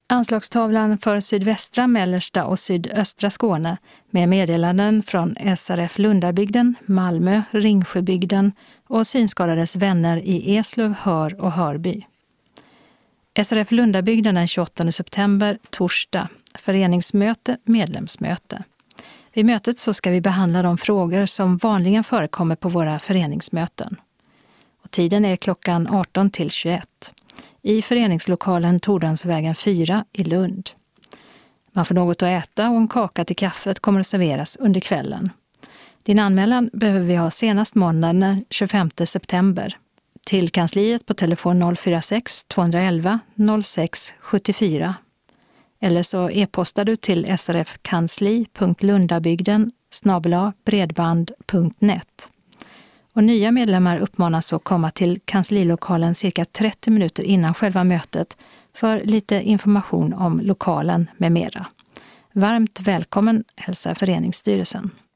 Anslagstavlan för sydvästra, mellersta och sydöstra Skåne med meddelanden från SRF Lundabygden, Malmö, Ringsjöbygden och synskadades vänner i Eslöv, Hör och Hörby. SRF Lundabygden den 28 september, torsdag, föreningsmöte, medlemsmöte. Vid mötet så ska vi behandla de frågor som vanligen förekommer på våra föreningsmöten. Och tiden är klockan 18 till 21 i föreningslokalen Tordansvägen 4 i Lund. Man får något att äta och en kaka till kaffet kommer att serveras under kvällen. Din anmälan behöver vi ha senast måndagen den 25 september. Till kansliet på telefon 046 211 06 74. Eller så e-postar du till srfkansli.lundabygden@bredband.net. Och nya medlemmar uppmanas att komma till kanslilokalen cirka 30 minuter innan själva mötet för lite information om lokalen med mera. Varmt välkommen, hälsar föreningsstyrelsen.